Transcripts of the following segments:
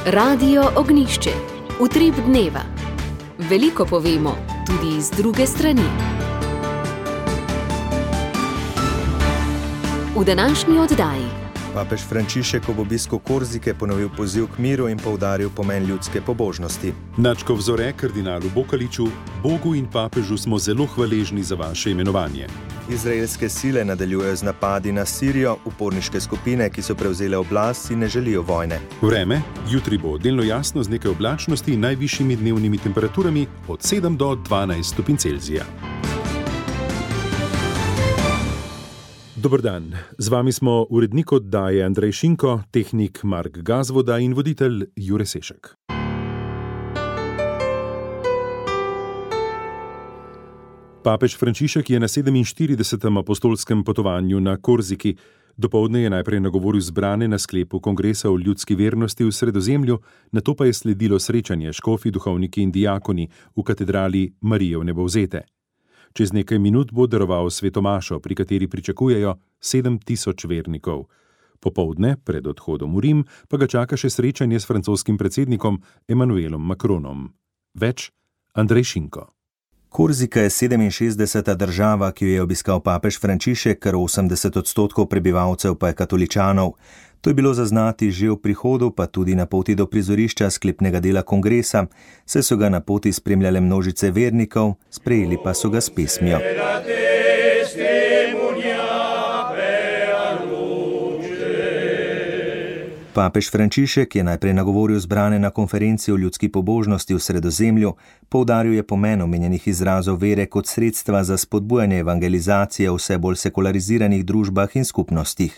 Radio Ognjišče. Utrip dneva. Veliko povemo, tudi iz druge strani. V današnji oddaji. Papež Frančišek ob obisku Korzike ponovil poziv k miru in poudaril pomen ljudske pobožnosti. Nadškof Zore kardinalu Bokaliču: Bogu in papežu smo zelo hvaležni za vaše imenovanje. Izraelske sile nadaljujejo z napadi na Sirijo, uporniške skupine, ki so prevzele oblast, si ne želijo vojne. Vreme: jutri bo delno jasno z nekaj oblačnosti in najvišjimi dnevnimi temperaturami od 7 do 12 stopinj Celzija. Dober dan, z vami smo urednik oddaje Andrej Šinko, tehnik Mark Gazvoda in voditelj Jure Sešek. Papež Frančišek je na 47. apostolskem potovanju na Korziki. Dopoldne je najprej nagovoril zbrane na sklepu kongresa o ljudski vernosti v Sredozemlju, nato pa je sledilo srečanje škofi, duhovniki in dijakoni v katedrali Marije Vnebovzete. Čez nekaj minut bo daroval svetomašo, pri kateri pričakujejo 7.000 vernikov. Popoldne, pred odhodom v Rim, pa ga čaka še srečanje s francoskim predsednikom Emmanuelom Macronom. Več Andrej Šinko. Korzika je 67. država, ki jo je obiskal papež Frančišek, kar 80% prebivalcev pa je katoličanov. To je bilo zaznati že v prihodu, pa tudi na poti do prizorišča sklepnega dela kongresa, saj so ga na poti spremljale množice vernikov, sprejeli pa so ga s pesmijo. Papež Frančišek je najprej nagovoril zbrane na konferenci o ljudski pobožnosti v Sredozemlju, poudaril je pomen omenjenih izrazov vere kot sredstva za spodbujanje evangelizacije v vse bolj sekulariziranih družbah in skupnostih.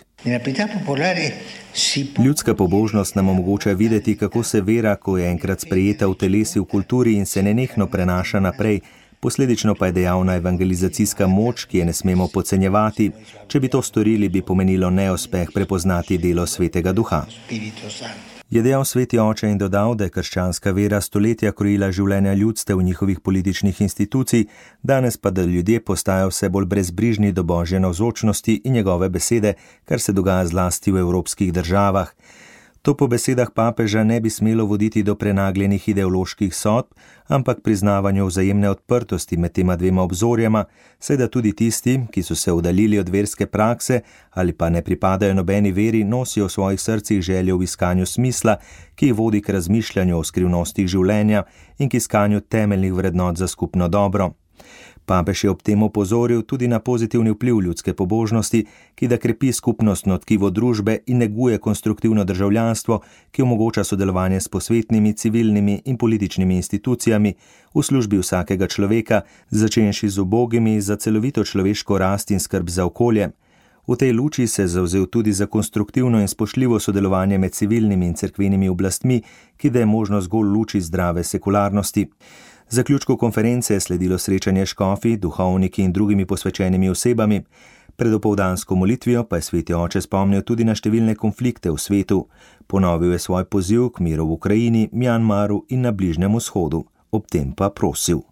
Ljudska pobožnost nam omogoča videti, kako se vera, ko je enkrat sprejeta, utelesi v kulturi in se nenehno prenaša naprej. Posledično pa je dejavna evangelizacijska moč, ki je ne smemo podcenjevati. Če bi to storili, bi pomenilo neuspeh prepoznati delo Svetega Duha. Je dejal Sveti oče in dodal, da je krščanska vera stoletja krojila življenja ljudstev v njihovih političnih institucij, danes pa, da ljudje postajajo vse bolj brezbrižni do Božje navzočnosti in njegove besede, kar se dogaja zlasti v evropskih državah. To po besedah papeža ne bi smelo voditi do prenagljenih ideoloških sodb, ampak priznavanju vzajemne odprtosti med tema dvema obzorjama, saj da tudi tisti, ki so se oddaljili od verske prakse ali pa ne pripadajo nobeni veri, nosijo v svojih srcih željo v iskanju smisla, ki jih vodi k razmišljanju o skrivnostih življenja in k iskanju temeljnih vrednot za skupno dobro. Papež je ob tem opozoril tudi na pozitivni vpliv ljudske pobožnosti, ki da krepi skupnostno tkivo družbe in neguje konstruktivno državljanstvo, ki omogoča sodelovanje s posvetnimi, civilnimi in političnimi institucijami v službi vsakega človeka, začenši z ubogimi za celovito človeško rast in skrb za okolje. V tej luči se je zavzel tudi za konstruktivno in spoštljivo sodelovanje med civilnimi in cerkvenimi oblastmi, ki da je možno zgolj v luči zdrave sekularnosti. Zaključku konference je sledilo srečanje škofi, duhovniki in drugimi posvečenimi osebami. Pred opoldansko molitvijo pa je Sveti oče spomnil tudi na številne konflikte v svetu. Ponovil je svoj poziv k miru v Ukrajini, Mjanmaru in na Bližnjem vzhodu. Ob tem pa prosil: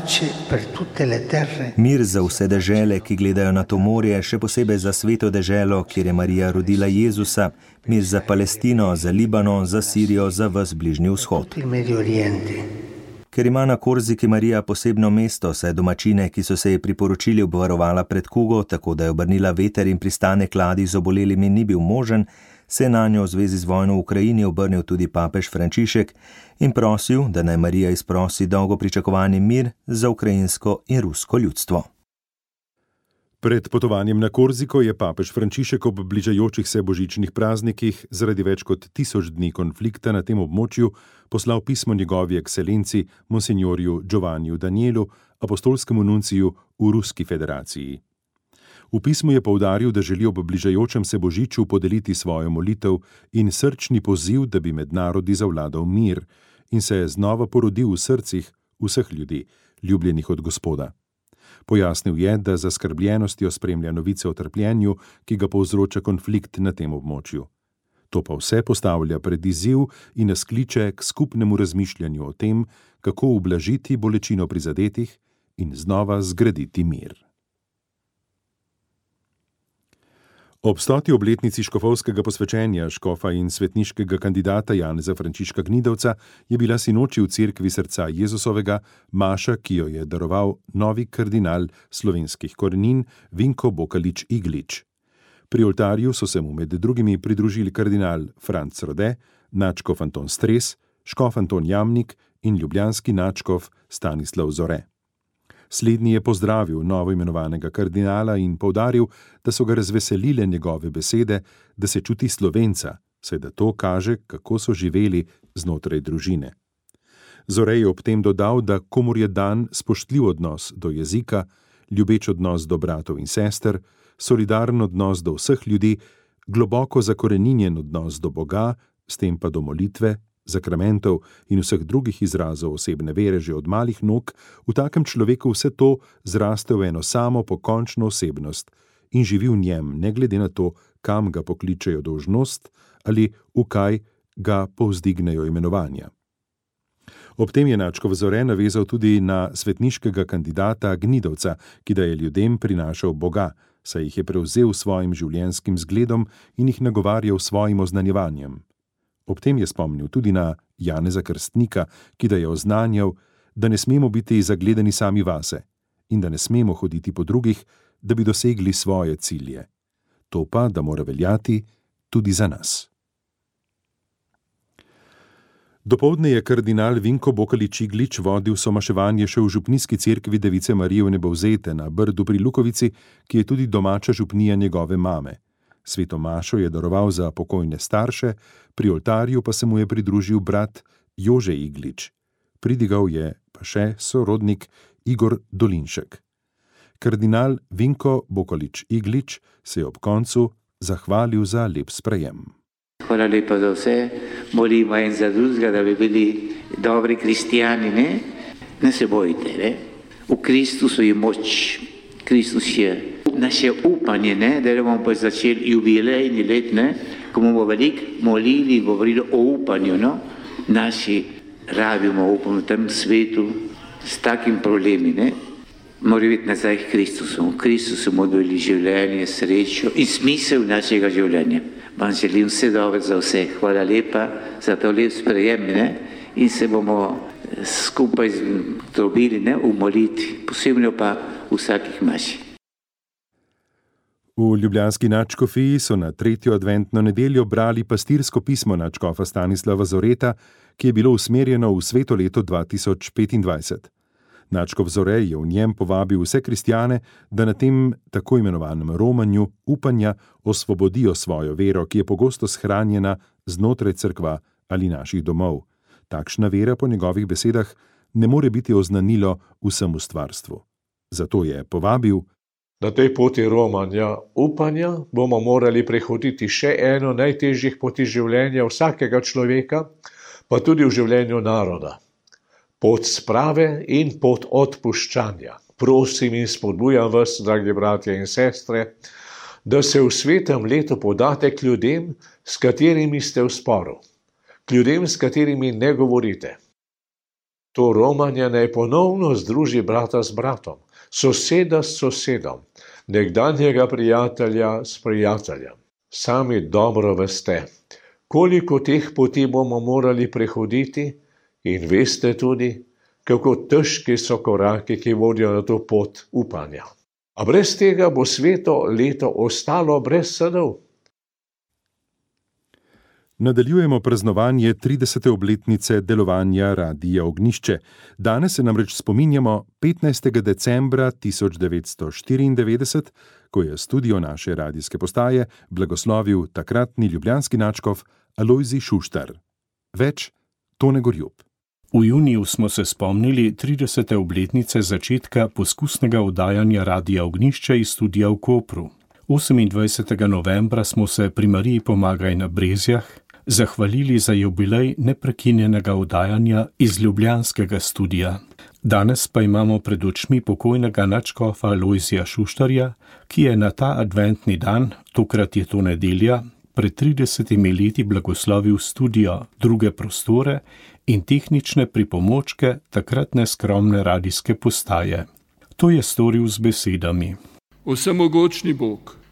mir za vse dežele, ki gledajo na to morje, še posebej za sveto deželo, kjer je Marija rodila Jezusa, mir za Palestino, za Libanon, za Sirijo, za ves Bližnji vzhod. Ker ima na Korziki Marija posebno mesto, saj domačine, ki so se ji priporočili, obvarovala pred kugo, tako da je obrnila veter in pristanek ladij z obolelimi ni bil možen, se je nanjo v zvezi z vojno v Ukrajini obrnil tudi papež Frančišek in prosil, da naj Marija izprosi dolgo pričakovani mir za ukrajinsko in rusko ljudstvo. Pred potovanjem na Korziko je papež Frančišek ob bližajočih se božičnih praznikih zaradi več kot 1000 dni konflikta na tem območju poslal pismo njegovi ekscelenci monsignorju Giovanniu Danielu, apostolskemu nunciju v Ruski federaciji. V pismu je poudaril, da želi ob bližajočem se božiču podeliti svojo molitev in srčni poziv, da bi med narodi zavladal mir in se znova porodil v srcih vseh ljudi, ljubljenih od Gospoda. Pojasnil je, da zaskrbljenostjo spremlja novice o trpljenju, ki ga povzroča konflikt na tem območju. To pa vse postavlja pred izziv in nas kliče k skupnemu razmišljanju o tem, kako ublažiti bolečino prizadetih in znova zgraditi mir. Ob 100. obletnici škofovskega posvečenja škofa in svetniškega kandidata Janeza Frančiška Gnidovca je bila sinoči v cerkvi Srca Jezusovega maša, ki jo je daroval novi kardinal slovenskih korenin Vinko Bokalič Iglič. Pri oltarju so se mu med drugimi pridružili kardinal Franc Rode, nadškof Anton Stres, škof Anton Jamnik in ljubljanski nadškof Stanislav Zore. Slednji je pozdravil novoimenovanega kardinala in poudaril, da so ga razveselile njegove besede, da se čuti Slovenca, saj da to kaže, kako so živeli znotraj družine. Zore je ob tem dodal, da komur je dan spoštljiv odnos do jezika, ljubeč odnos do bratov in sester, solidaren odnos do vseh ljudi, globoko zakoreninjen odnos do Boga, s tem pa do molitve, zakramentov in vseh drugih izrazov osebne vere že od malih nog, v takem človeku vse to zraste v eno samo pokončno osebnost in živi v njem, ne glede na to, kam ga pokličejo dolžnost ali v kaj ga povzdignejo imenovanja. Ob tem je nadškof Zore navezal tudi na svetniškega kandidata Gnidovca, ki da je ljudem prinašal Boga, saj jih je prevzel svojim življenjskim zgledom in jih nagovarjal svojim oznanjevanjem. Ob tem je spomnil tudi na Janeza Krstnika, ki da je oznanjal, da ne smemo biti zagledani sami vase in da ne smemo hoditi po drugih, da bi dosegli svoje cilje. To pa, da mora veljati tudi za nas. Dopoldne je kardinal Vinko Bokalič Iglič vodil somaševanje še v župnijski cerkvi Device Marije Vnebovzete na Brdu pri Lukovici, ki je tudi domača župnija njegove mame. Sveto mašo je daroval za pokojne starše, pri oltarju pa se mu je pridružil brat Jože Iglič. Pridigal je pa še sorodnik Igor Dolinšek. Kardinal Vinko Bokalič Iglič se je ob koncu zahvalil za lep sprejem. Hvala lepa za vse, molimo en za drugega, da bi bili dobri kristijani, ne? Ne se bojite, ne? V Kristusu je moč, Kristus je naše upanje, ne? Da bomo pa začeli jubilejni let, ne? Ko bomo veliko molili, govorili o upanju, no? Naši rabimo upanje v tem svetu s takim problemi, ne? Mora biti nazaj k Kristusu. V Kristusu bomo dobili življenje, srečo in smisel našega življenja. Vam želim vse dobro za vse. Hvala lepa za to lep sprejem, ne? In se bomo skupaj trudili, ne? V molitvi, posebno pa v vsakih maši. V ljubljanski nadškofiji so na 3. adventno nedeljo brali pastirsko pismo nadškofa Stanislava Zoreta, ki je bilo usmerjeno v sveto leto 2025. Nadškof Zore je v njem povabil vse kristjane, da na tem tako imenovanem romanju upanja osvobodijo svojo vero, ki je pogosto shranjena znotraj cerkva ali naših domov. Takšna vera po njegovih besedah ne more biti oznanilo vsemu stvarstvu. Zato je povabil: Na tej poti romanja upanja bomo morali prehoditi še eno najtežjih poti življenja vsakega človeka, pa tudi v življenju naroda. Pot sprave in pot odpuščanja. Prosim in spodbujam vas, dragi bratje in sestre, da se v svetem letu podate k ljudem, s katerimi ste v sporu, k ljudem, s katerimi ne govorite. To romanje naj ponovno združi brata s bratom, soseda s sosedom, nekdanjega prijatelja s prijateljem. Sami dobro veste, koliko teh poti bomo morali prehoditi, in veste tudi, kako težki so koraki, ki vodijo na to pot upanja. A brez tega bo sveto leto ostalo brez sadov. Nadaljujemo praznovanje 30. obletnice delovanja Radia Ognjišče. Danes se namreč spominjamo 15. decembra 1994, ko je studio naše radijske postaje blagoslovil takratni ljubljanski nadškof Alojzij Šuštar. Več Tone Gorjup. V juniju smo se spomnili 30. obletnice začetka poskusnega oddajanja Radia Ognjišče iz studia v Kopru. 28. novembra smo se pri Mariji Pomagaj na Brezjah zahvalili za jubilej neprekinjenega oddajanja iz ljubljanskega studia. Danes pa imamo pred očmi pokojnega nadškofa Alojzija Šuštarja, ki je na ta adventni dan, tokrat je to nedelja, pred 30 leti blagoslovil studio, druge prostore in tehnične pripomočke takratne skromne radijske postaje. To je storil z besedami: Vsemogočni Bog,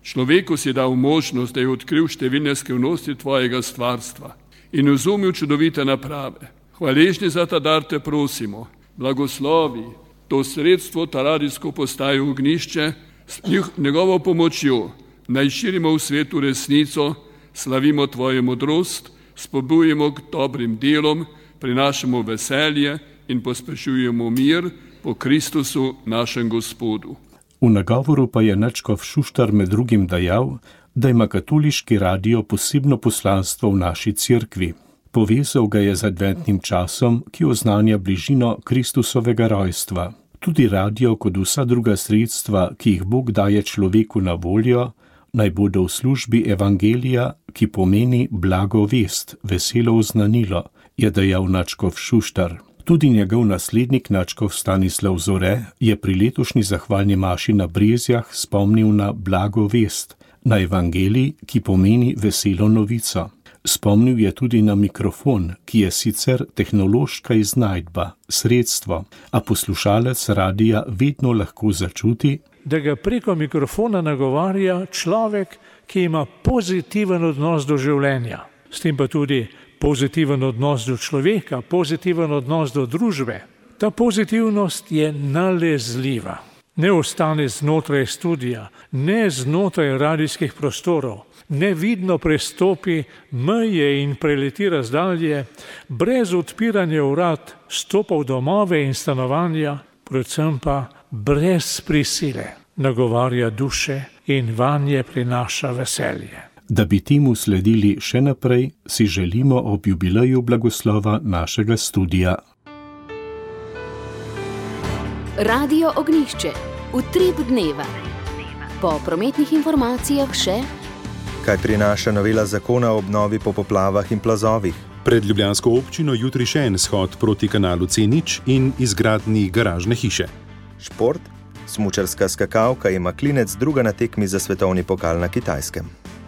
Človeku si dal možnost, da je odkril številne skrivnosti tvojega stvarstva in razumel čudovite naprave. Hvaležni za ta dar te prosimo, blagoslovi to sredstvo, ta radijsko postajo Ognišče, s njegovo pomočjo naj širimo v svetu resnico, slavimo tvojo modrost, spodbujemo k dobrim delom, prinašamo veselje in pospešujemo mir po Kristusu našem Gospodu. V nagovoru pa je nadškof Šuštar med drugim dejal, da ima katoliški radio posebno poslanstvo v naši cerkvi. Povezal ga je z adventnim časom, ki oznanja bližino Kristusovega rojstva. Tudi radio kot vsa druga sredstva, ki jih Bog daje človeku na voljo, naj bodo v službi evangelija, ki pomeni blago vest, veselo oznanilo, je dejal nadškof Šuštar. Tudi njegov naslednik nadškof Stanislav Zore je pri letošnji zahvalni maši na Brezjah spomnil na blago vest, na evangelij, ki pomeni veselo novico. Spomnil je tudi na mikrofon, ki je sicer tehnološka iznajdba, sredstvo, a poslušalec radia vedno lahko začuti, da ga preko mikrofona nagovarja človek, ki ima pozitiven odnos do življenja. S tem pa tudi pozitiven odnos do človeka, pozitiven odnos do družbe. Ta pozitivnost je nalezljiva. Ne ostane znotraj studija, ne znotraj radijskih prostorov, nevidno prestopi meje in preleti razdalje, brez odpiranja vrat stopa v domove in stanovanja, predvsem pa brez prisile nagovarja duše in vanje prinaša veselje. Da bi temu sledili še naprej, si želimo ob jubileju blagoslova našega studija. Radio Ognišče, utrip dneva. Po prometnih informacijah še: kaj prinaša novela zakona o obnovi po poplavah in plazovih? Pred ljubljansko občino jutri še en shod proti kanalu C0 in izgradnji garažne hiše. Šport, smučarska skakalka ima klinec druga na tekmi za svetovni pokal na Kitajskem.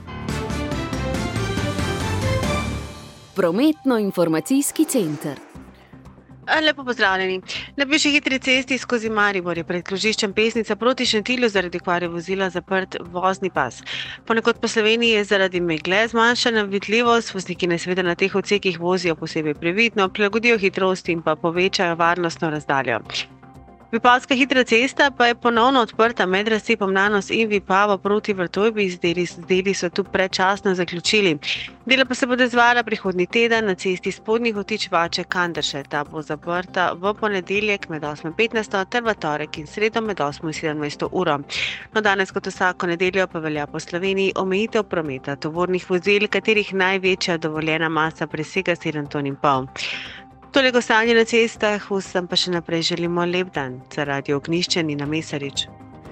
Prometno-informacijski center. Lepo pozdravljeni. Na bivši hitri cesti skozi Maribor je pred krožiščem Pesnica proti Šentilju zaradi kvare vozila zaprt vozni pas. Ponekod po Sloveniji je zaradi megle zmanjšana vidljivost, vozniki naj seveda na teh odsekih vozijo posebej previdno, prilagodijo hitrost in pa povečajo varnostno razdaljo. Vipavska hitra cesta pa je ponovno odprta med razcepom Nanos in Vipavo proti Vrtojbi, deli so tu predčasno zaključili. Dela pa se bodo izvajala prihodnji teden na cesti Spodnji Hotič-Vače-Kanderše. Ta bo zaprta v ponedeljek med 8:15 ter v torek in sredo med 8 in 17 uro. No, danes kot vsako nedeljo pa velja po Sloveniji omejitev prometa tovornih vozil, katerih največja dovoljena masa presega 7,5 ton. Toliko stanje na cestah, vsem pa še naprej želimo lep dan. Za Radio Ognišče Nina Mesarič.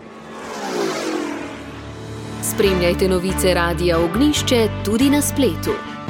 Spremljajte novice Radia Ognišče tudi na spletu.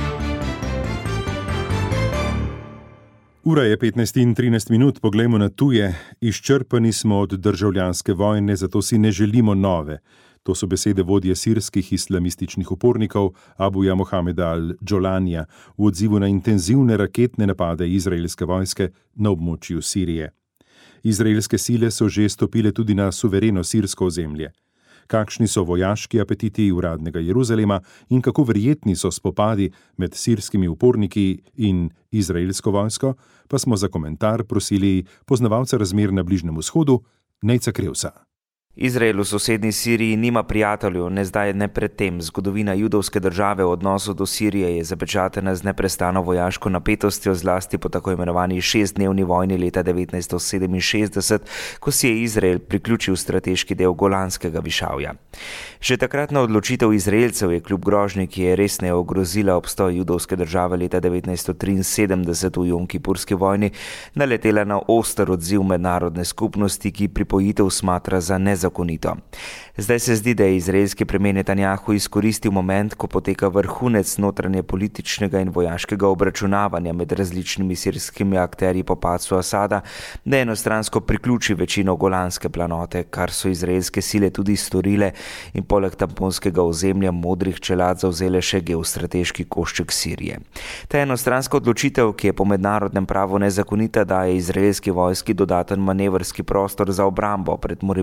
Ura je 15:13, poglejmo na tuje. Izčrpani smo od državljanske vojne, zato si ne želimo nove. To so besede vodje sirskih islamističnih upornikov Abuja Mohameda al-Džolanja v odzivu na intenzivne raketne napade izraelske vojske na območju Sirije. Izraelske sile so že stopile tudi na suvereno sirsko ozemlje. Kakšni so vojaški apetiti uradnega Jeruzalema in kako verjetni so spopadi med sirskimi uporniki in izraelsko vojsko, pa smo za komentar prosili poznavalca razmer na Bližnjem vzhodu, Nejca Krevsa. Izrael v sosednji Siriji nima prijateljev, ne zdaj ne predtem. Zgodovina judovske države v odnosu do Sirije je zapečatena z neprestano vojaško napetostjo, zlasti po tako imenovani 6-dnevni vojni leta 1967, ko si je Izrael priključil strateški del Golanskega višavja. Že takratna odločitev Izraelcev je kljub grožnji, ki je resneje ogrozila obstoj judovske države leta 1973 v Jomkipurski vojni, naletela na oster odziv mednarodne skupnosti, ki pripojitev smatra za nezakonito. Zdaj se zdi, da je izraelski premijer Netanjahu izkoristil moment, ko poteka vrhunec notranje političnega in vojaškega obračunavanja med različnimi sirskimi akterji po padcu Asada, da enostransko priključi večino Golanske planote, kar so izraelske sile tudi storile in poleg tamponskega ozemlja modrih čelad zavzele še geostrateški košček Sirije. Ta enostranska odločitev, ki je po mednarodnem pravu nezakonita, daje izraelski vojski dodaten manevrski prostor za obrambo pred morebitnimi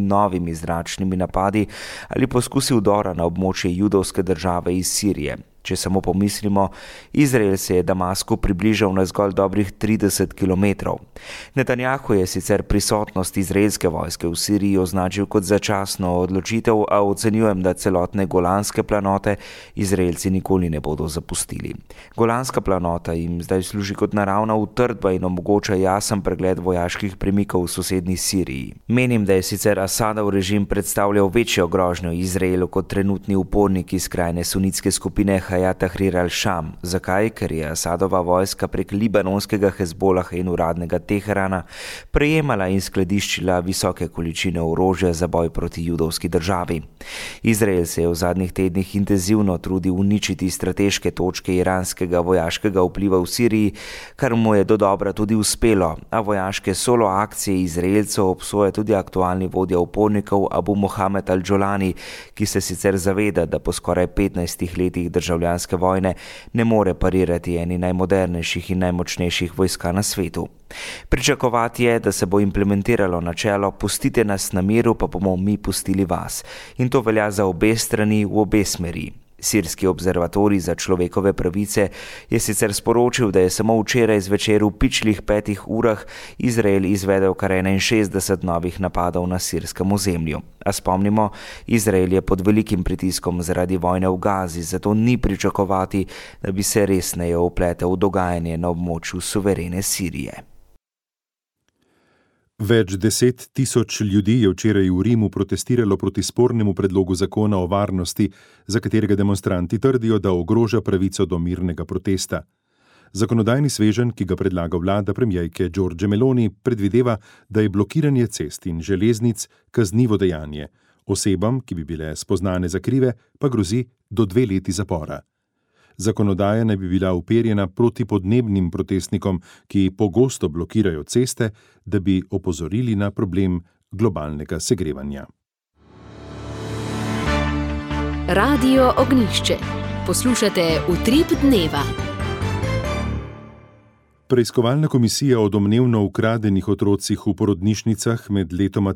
novimi zračnimi napadi ali poskusi vdora na območje judovske države iz Sirije. Če samo pomislimo, Izrael se je Damasku približal na zgolj dobrih 30 kilometrov. Netanjahu je sicer prisotnost izraelske vojske v Siriji označil kot začasno odločitev, a ocenjujem, da celotne Golanske planote Izraelci nikoli ne bodo zapustili. Golanska planota jim zdaj služi kot naravna utrdba in omogoča jasen pregled vojaških premikov v sosednji Siriji. Menim, da je sicer Asadov režim predstavljal večjo grožnjo Izraelu kot trenutni uporniki skrajne sunitske skupine Hayat Tahrir al-Sham. Zakaj? Ker je Asadova vojska prek libanonskega Hezbolaha in uradnega Teherana prejemala in skladiščila visoke količine orožja za boj proti judovski državi. Izrael se je v zadnjih tednih intenzivno trudil uničiti strateške točke iranskega vojaškega vpliva v Siriji, kar mu je dodobra tudi uspelo, a vojaške solo akcije Izraelcev obsoja tudi aktualni vodja upornikov Abu Mohamed al-Jolani, ki se sicer zaveda, da po skoraj 15 letih državljanske vojne ne more parirati eni najmodernejših in najmočnejših vojska na svetu. Pričakovati je, da se bo implementiralo načelo pustite nas na miru, pa bomo mi pustili vas. In to velja za obe strani v obe smeri. Sirski observatorij za človekove pravice je sicer sporočil, da je samo včeraj zvečer v pičlih 5 urah Izrael izvedel kar 61 novih napadov na sirskem ozemlju. A spomnimo, Izrael je pod velikim pritiskom zaradi vojne v Gazi, zato ni pričakovati, da bi se resneje vpletel v dogajanje na območju suverene Sirije. Več 10 tisoč ljudi je včeraj v Rimu protestiralo proti spornemu predlogu zakona o varnosti, za katerega demonstranti trdijo, da ogroža pravico do mirnega protesta. Zakonodajni sveženj, ki ga predlaga vlada premierke Giorgie Meloni, predvideva, da je blokiranje cest in železnic kaznivo dejanje. Osebam, ki bi bile spoznane za krive, pa grozi do 2 leti zapora. Zakonodaja naj bi bila uperjena proti podnebnim protestnikom, ki pogosto blokirajo ceste, da bi opozorili na problem globalnega segrevanja. Radio Ognjišče. Poslušate Utrip dneva. Preiskovalna komisija o domnevno ukradenih otrocih v porodnišnicah med letoma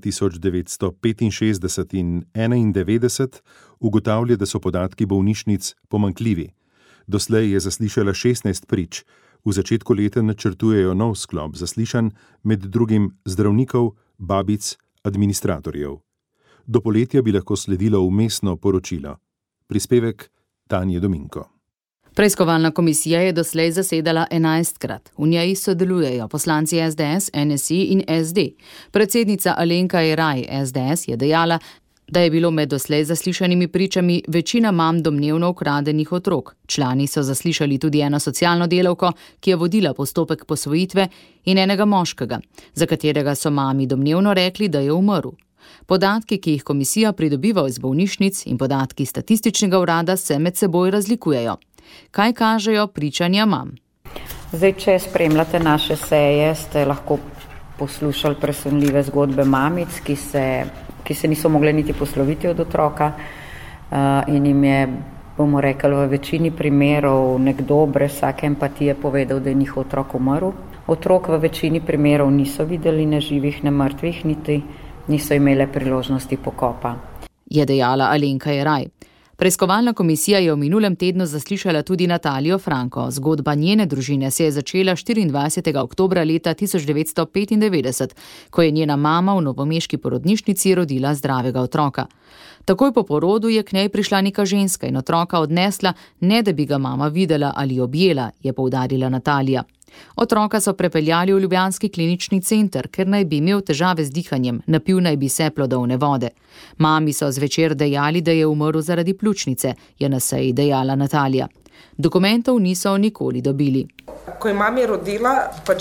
1965 in 1991 ugotavlja, da so podatki bolnišnic pomanjkljivi. Doslej je zaslišala 16 prič. V začetku leta načrtujejo nov sklop zaslišanj, med drugim zdravnikov, babic, administratorjev. Do poletja bi lahko sledilo vmesno poročilo. Prispevek Tanje Dominko. Preiskovalna komisija je doslej zasedala 11-krat. V njej sodelujejo poslanci SDS, NSI in SD. Predsednica Alenka Jeraj, SDS, je dejala, da je bilo med doslej zaslišanimi pričami večina mam domnevno ukradenih otrok. Člani so zaslišali tudi eno socialno delavko, ki je vodila postopek posvojitve, in enega moškega, za katerega so mami domnevno rekli, da je umrl. Podatki, ki jih komisija pridobiva iz bolnišnic, in podatki statističnega urada se med seboj razlikujejo. Kaj kažejo pričanja mam? Zdaj, če spremljate naše seje, ste lahko poslušali presunljive zgodbe mamic, ki se niso mogle niti posloviti od otroka in jim je, bomo rekli, v večini primerov nekdo brez vsake empatije povedal, da je njihov otrok umrl. Otrok v večini primerov niso videli ne živih, ne mrtvih, niti niso imele priložnosti pokopa. Je dejala Alenka Jeraj. Preiskovalna komisija je v minulem tednu zaslišala tudi Natalijo Franko. Zgodba njene družine se je začela 24. oktobra leta 1995, ko je njena mama v novomeški porodnišnici rodila zdravega otroka. Takoj po porodu je k njej prišla neka ženska in otroka odnesla, ne da bi ga mama videla ali objela, je poudarila Natalija. Otroka so prepeljali v ljubljanski klinični center, ker naj bi imel težave z dihanjem, napil naj bi se plodovne vode. Mami so zvečer dejali, da je umrl zaradi pljučnice, je na seji dejala Natalija. Dokumentov niso nikoli dobili. Ko je mami rodila,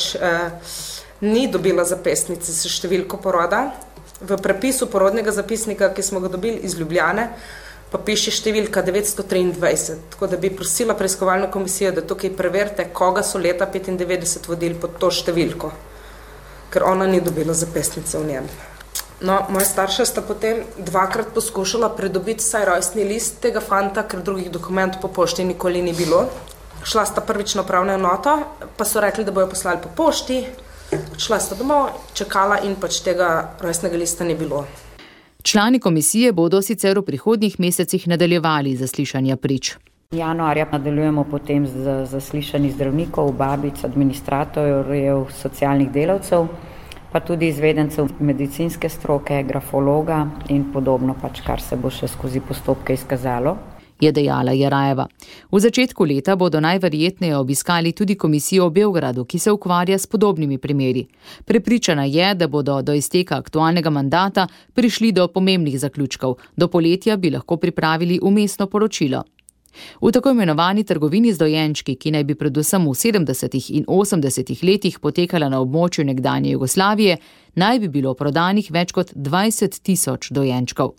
ni dobila zapisnice s številko poroda. V prepisu porodnega zapisnika, ki smo ga dobili iz Ljubljane, pa piše številka 923, tako da bi prosila preiskovalno komisijo, da tukaj preverite, koga so leta 95 vodili pod to številko, ker ona ni dobila zapisnice v njem. No, moja starša sta potem 2-krat poskušala pridobiti vsaj rojstni list tega fanta, ker drugih dokumentov po pošti nikoli ni bilo. Šla sta prvič na upravno enoto, pa so rekli, da bojo poslali po pošti. Šla sta domov, čakala in tega rojstnega lista ni bilo. Člani komisije bodo sicer v prihodnjih mesecih nadaljevali zaslišanja prič. Januarja nadaljujemo potem z zaslišanji zdravnikov, babic, administratorjev, socialnih delavcev, pa tudi izvedencev medicinske stroke, grafologa in podobno, kar se bo še skozi postopke izkazalo, je dejala Jerajeva. V začetku leta bodo najverjetneje obiskali tudi komisijo v Beogradu, ki se ukvarja s podobnimi primeri. Prepričana je, da bodo do izteka aktualnega mandata prišli do pomembnih zaključkov. Do poletja bi lahko pripravili vmesno poročilo. V tako imenovani trgovini z dojenčki, ki naj bi predvsem v 70. in 80. letih potekala na območju nekdanje Jugoslavije, naj bi bilo prodanih več kot 20 000 dojenčkov.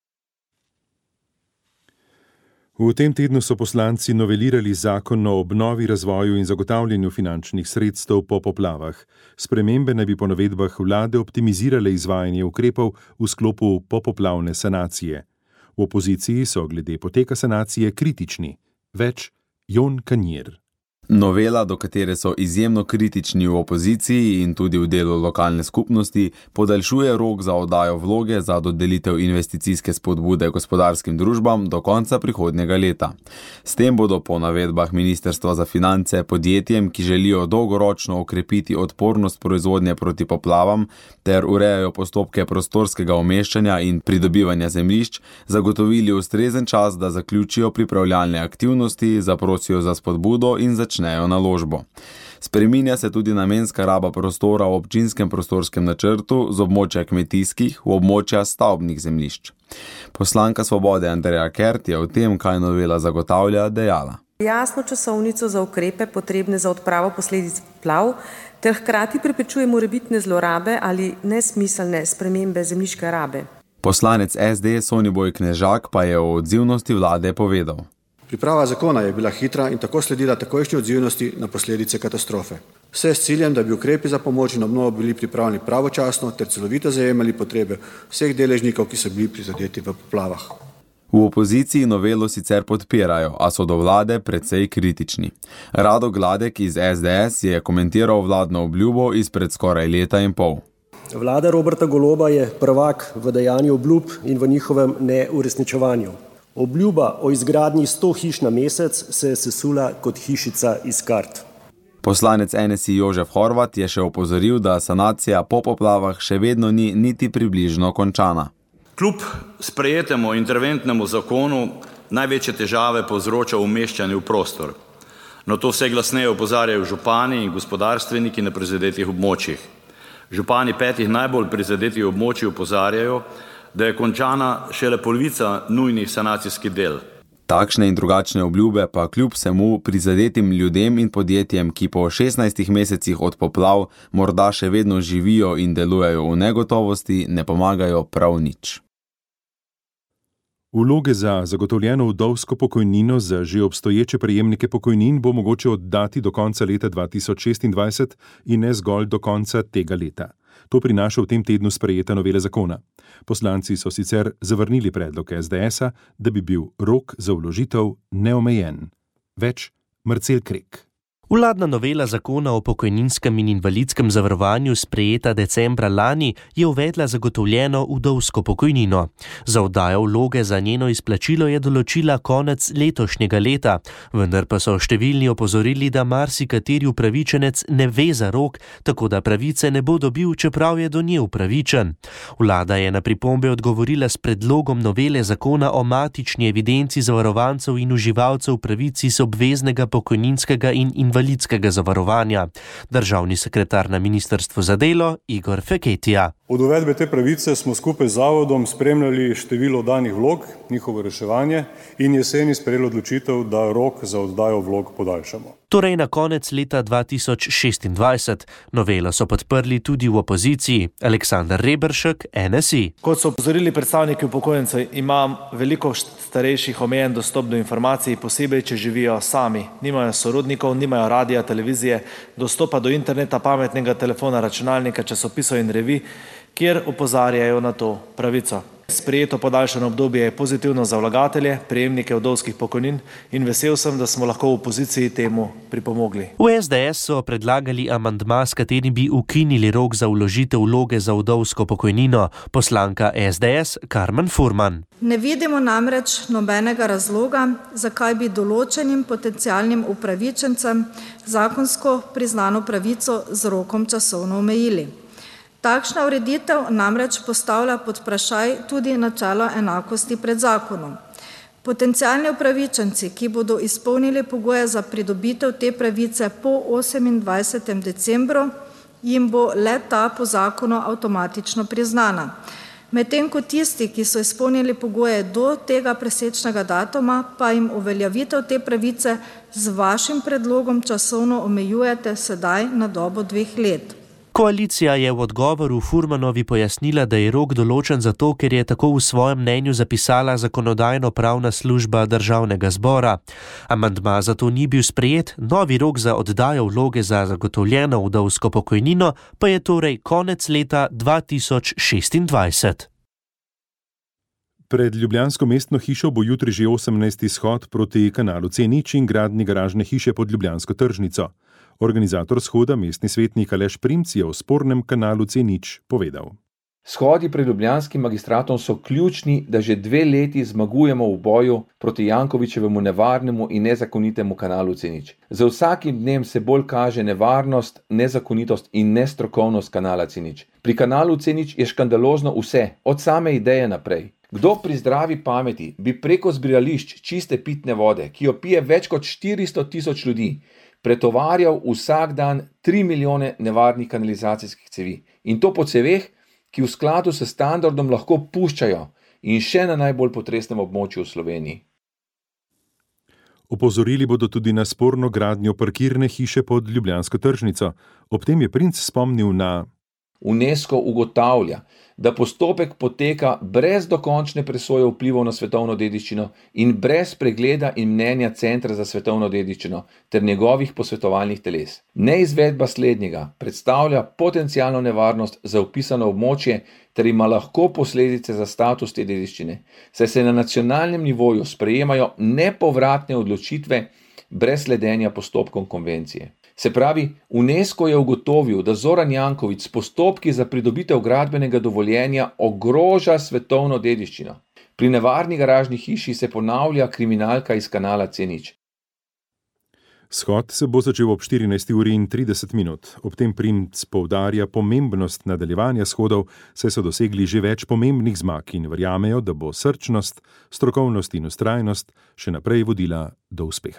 V tem tednu so poslanci novelirali zakon o obnovi, razvoju in zagotavljanju finančnih sredstev po poplavah. Spremembe naj bi po navedbah vlade optimizirale izvajanje ukrepov v sklopu popoplavne sanacije. V opoziciji so glede poteka sanacije kritični. Več Jon Kanjer. Novela, do katere so izjemno kritični v opoziciji in tudi v delu lokalne skupnosti, podaljšuje rok za oddajo vloge za dodelitev investicijske spodbude gospodarskim družbam do konca prihodnjega leta. S tem bodo po navedbah Ministrstva za finance podjetjem, ki želijo dolgoročno okrepiti odpornost proizvodnje proti poplavam ter urejajo postopke prostorskega umeščanja in pridobivanja zemljišč, zagotovili ustrezen čas, da zaključijo pripravljalne aktivnosti, zaprosijo za spodbudo in začnejo naložbo. Spreminja se tudi namenska raba prostora v občinskem prostorskem načrtu z območja kmetijskih v območja stavbnih zemljišč. Poslanka Svobode Andreja Kert je o tem, kaj novela zagotavlja, dejala. Jasno časovnico za ukrepe potrebne za odpravo posledic poplav ter hkrati preprečuje morebitne zlorabe ali nesmiselne spremembe zemljiške rabe. Poslanec SD Soniboj Knežak pa je o odzivnosti vlade povedal. Priprava zakona je bila hitra in tako sledila takojšnji odzivnosti na posledice katastrofe. Vse s ciljem, da bi ukrepi za pomoč in obnovo bili pripravljeni pravočasno ter celovito zajemali potrebe vseh deležnikov, ki so bili prizadeti v poplavah. V opoziciji novelo sicer podpirajo, a so do vlade precej kritični. Rado Gladek iz SDS je komentiral vladno obljubo izpred skoraj leta in pol. Vlada Roberta Goloba je prvak v dajanju obljub in v njihovem neuresničevanju. Obljuba o izgradnji 100 hiš na mesec se je sesula kot hišica iz kart. Poslanec NSI Jožef Horvat je še opozoril, da sanacija po poplavah še vedno ni niti približno končana. Kljub sprejetemu interventnemu zakonu največje težave povzroča umeščanje v prostor. Na to vse glasneje opozarjajo župani in gospodarstveniki na prizadetih območjih. Župani 5 najbolj prizadetih območij opozarjajo, da je končana šele polovica nujnih sanacijskih del. Takšne in drugačne obljube pa kljub vsemu prizadetim ljudem in podjetjem, ki po 16 mesecih od poplav morda še vedno živijo in delujejo v negotovosti, ne pomagajo prav nič. Vloge za zagotovljeno vdovsko pokojnino za že obstoječe prejemnike pokojnin bo mogoče oddati do konca leta 2026 in ne zgolj do konca tega leta. To prinaša v tem tednu sprejeta novela zakona. Poslanci so sicer zavrnili predlog SDS-a, da bi bil rok za vložitev neomejen. Več Marcel Krek. Vladna novela zakona o pokojninskem in invalidskem zavarovanju sprejeta decembra lani je uvedla zagotovljeno vdovsko pokojnino. Za oddajo vloge za njeno izplačilo je določila konec letošnjega leta, vendar pa so številni opozorili, da marsikateri upravičenec ne ve za rok, tako da pravice ne bo dobil, čeprav je do nje upravičen. Vlada je na pripombe odgovorila s predlogom novele zakona o matični evidenci zavarovancev in uživalcev pravic iz obveznega pokojninskega in invalidskega zavarovanja. Državni sekretar na Ministrstvu za delo Igor Feketija. Od uvedbe te pravice smo skupaj z zavodom spremljali število oddanih vlog, njihovo reševanje in jeseni sprejeli odločitev, da rok za oddajo vlog podaljšamo. Torej na konec leta 2026. Novelo so podprli tudi v opoziciji. Aleksander Reberšek, NSI. Kot so opozorili predstavniki upokojencev, ima veliko starejših omejen dostop do informacij, posebej če živijo sami. Nimajo sorodnikov, nimajo radija, televizije, dostopa do interneta, pametnega telefona, računalnika, časopisov in revij, kjer opozarjajo na to pravico. Sprejeto podaljšano obdobje je pozitivno za vlagatelje, prejemnike vdovskih pokojnin in vesel sem, da smo lahko v opoziciji temu pripomogli. V SDS so predlagali amandma, s katerim bi ukinili rok za vložitev vloge za vdovsko pokojnino. Poslanka SDS Karmen Furman. Ne vidimo namreč nobenega razloga, zakaj bi določenim potencialnim upravičencem zakonsko priznano pravico z rokom časovno omejili. Takšna ureditev namreč postavlja pod vprašaj tudi načelo enakosti pred zakonom. Potencialni upravičenci, ki bodo izpolnili pogoje za pridobitev te pravice po 28. decembru, jim bo le-ta po zakonu avtomatično priznana. Medtem ko tisti, ki so izpolnili pogoje do tega presečnega datuma, pa jim uveljavitev te pravice z vašim predlogom časovno omejujete sedaj na dobo 2 let. Koalicija je v odgovoru Furmanovi pojasnila, da je rok določen zato, ker je tako v svojem mnenju zapisala Zakonodajno-pravna služba Državnega zbora. Amandma zato ni bil sprejet, novi rok za oddajo vloge za zagotovljeno vdovsko pokojnino pa je torej konec leta 2026. Pred ljubljansko mestno hišo bo jutri že 18. shod proti kanalu C0 in gradnji garažne hiše pod ljubljansko tržnico. Organizator shoda, mestni svetnik Aleš Primc, je o spornem kanalu C0 povedal. Shodi pred ljubljanskim magistratom so ključni, da že 2 leti zmagujemo v boju proti Jankovićevemu nevarnemu in nezakonitemu kanalu C0. Z vsakim dnem se bolj kaže nevarnost, nezakonitost in nestrokovnost kanala C0. Pri kanalu C0 je škandalozno vse, od same ideje naprej. Kdo pri zdravi pameti bi preko zbirališč čiste pitne vode, ki jo pije več kot 400 000 ljudi, pretovarjal vsak dan 3 milijone nevarnih kanalizacijskih cevi. In to po ceveh, ki v skladu s standardom lahko puščajo in še na najbolj potresnem območju v Sloveniji. Opozorili bodo tudi na sporno gradnjo parkirne hiše pod ljubljansko tržnico. Ob tem je Princ spomnil na UNESCO ugotavlja, da postopek poteka brez dokončne presoje vplivov na svetovno dediščino in brez pregleda in mnenja Centra za svetovno dediščino ter njegovih posvetovalnih teles. Neizvedba slednjega predstavlja potencialno nevarnost za vpisano območje ter ima lahko posledice za status te dediščine, saj se na nacionalnem nivoju sprejemajo nepovratne odločitve brez sledenja postopkom konvencije. Se pravi, UNESCO je ugotovil, da Zoran Janković s postopki za pridobitev gradbenega dovoljenja ogroža svetovno dediščino. Pri nevarni garažni hiši se ponavlja kriminalka iz kanala C0. Shod se bo začel ob 14:30. Ob tem Princ poudarja pomembnost nadaljevanja shodov, saj so dosegli že več pomembnih zmag in verjamejo, da bo srčnost, strokovnost in vztrajnost še naprej vodila do uspeha.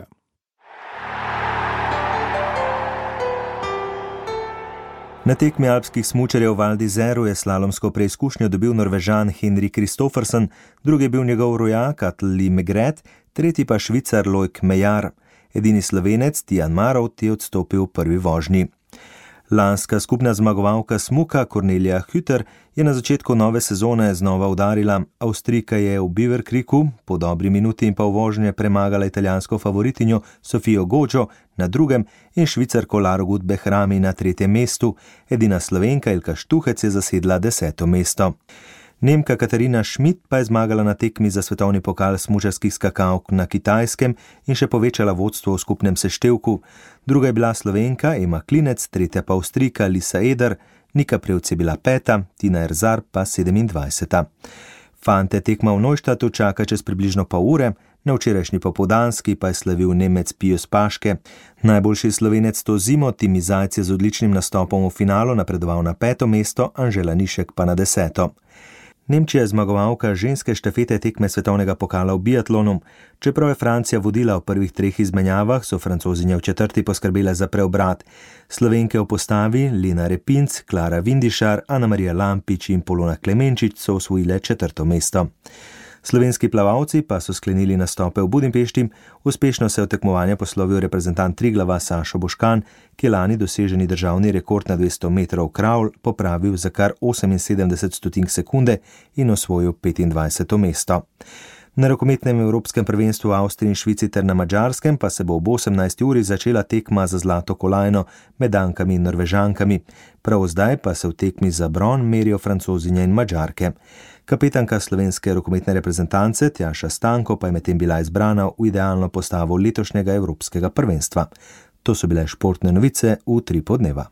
Na tekmi alpskih smučarjev v Val d'Izeru je slalomsko preizkušnjo dobil Norvežan Henrik Kristoffersen, drugi je bil njegov rojak Atle Limegret, tretji pa Švicar Loic Meillard. Edini Slovenec Tijan Marovt je odstopil v prvi vožnji. Lanska skupna zmagovalka smuka Kornelija Hütter je na začetku nove sezone znova udarila. Avstrijka je v Beaver Creeku po dobri minuti in pol vožnje premagala italijansko favoritinjo Sofijo Goggio na drugem in Švicarko Largut Behrami na 3. mestu. Edina Slovenka Ilka Štuhec je zasedla 10. mesto. Nemka Katarina Schmidt pa je zmagala na tekmi za svetovni pokal smučarskih skakalk na Kitajskem in še povečala vodstvo v skupnem seštevku. Druga je bila Slovenka Ema Klinec, tretja pa Avstrijka Lisa Eder, Nika Prevc je bila 5., Tina Erzar pa 27. Fante tekma v Neuštatu čaka čez približno pol ure, na včerajšnji popoldanski pa je slavil Nemec Pius Paške. Najboljši Slovenec to zimo Timi Zajc je z odličnim nastopom v finalu napredoval na 5. mesto, Anžela Nišek pa na 10. Nemčija je zmagovalka ženske štafete tekme svetovnega pokala v biatlonu. Čeprav je Francija vodila v prvih 3 izmenjavah, so Francozinje v 4. poskrbele za preobrat. Slovenke v postavi Lena Repinc, Klara Vindišar, Ana Marija Lampič in Polona Klemenčič so osvojile 4. mesto. Slovenski plavalci pa so sklenili nastope v Budimpešti. Uspešno se je od tekmovanja poslovil reprezentant Triglava Sašo Boškan, ki je lani doseženi državni rekord na 200 metrov kravl popravil za kar 78 stotink sekunde in osvojil 25. mesto. Na rokometnem evropskem prvenstvu v Avstriji in Švici ter na Madžarskem pa se bo ob 18. uri začela tekma za zlato kolajno med Dankami in Norvežankami. Prav zdaj pa se v tekmi za bron merijo Francozinje in Madžarke. Kapetanka slovenske rokometne reprezentance Tjaša Stanko pa je medtem bila izbrana v idealno postavo letošnjega evropskega prvenstva. To so bile športne novice v Utripu dneva.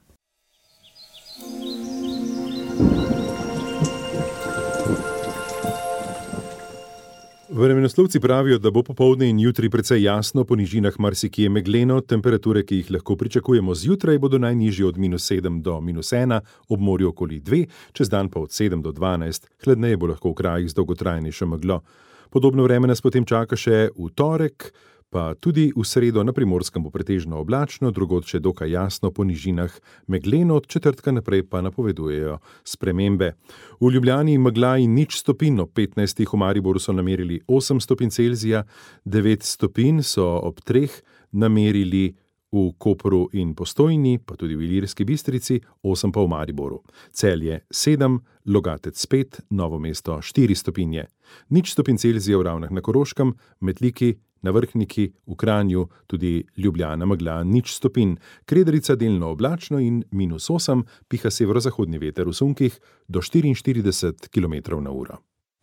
Vremenoslovci pravijo, da bo popoldne in jutri precej jasno, po nižinah marsikje megleno, temperature, ki jih lahko pričakujemo zjutraj, bodo najnižje od -7 do -1, ob morju okoli 2, čez dan pa od 7 do 12, hladneje bo lahko v krajih z dolgotrajnejšo meglo. Podobno vreme nas potem čaka še v torek, pa tudi v sredo na Primorskem bo pretežno oblačno, drugod še dokaj jasno, po nižinah megleno, od četrtka naprej pa napovedujejo spremembe. V Ljubljani megla in 0 stopinj, ob 15. v Mariboru so namerili 8 stopinj Celzija, 9 stopinj so ob 3 namerili v Kopru in Postojni, pa tudi v Ilirski Bistrici, 8 pa v Mariboru. Celje 7, Logatec 5, Novo mesto 4 stopinje. 0 stopinj Celzija v Ravnah na Koroškem, Metliki, na Vrhniki, v Kranju, tudi Ljubljana megla 0 stopinj, Kredarica delno oblačno in -8, piha severozahodni veter v sunkih do 44 km/h.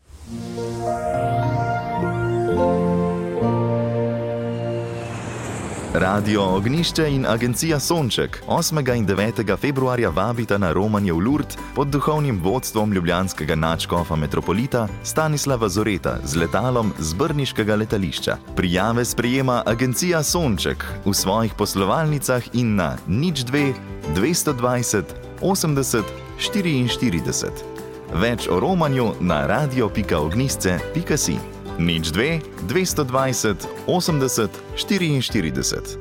Radio Ognišče in agencija Sonček 8. in 9. februarja vabita na romanje v Lourdes pod duhovnim vodstvom ljubljanskega nadškofa metropolita Stanislava Zoreta z letalom z brniškega letališča. Prijave sprejema agencija Sonček v svojih poslovalnicah in na 02 220 80 44. Več o romanju na radio.ognisce.si. 02 220 80 44.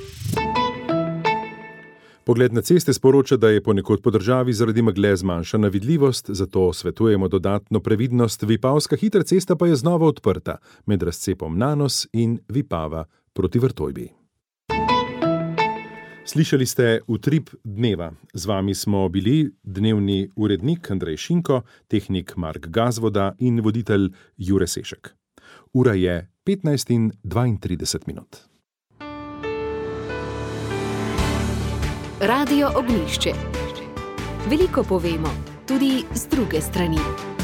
Pogled na ceste sporoča, da je ponekod po državi zaradi megle zmanjšana vidljivost, zato svetujemo dodatno previdnost. Vipavska hitra cesta pa je znova odprta med razcepom Nanos in Vipava proti Vrtojbi. Slišali ste Utrip dneva. Z vami smo bili dnevni urednik Andrej Šinko, tehnik Mark Gazvoda in voditelj Jure Sešek. Ura je 15:32. Radio Ognjišče. Veliko povemo, tudi z druge strani.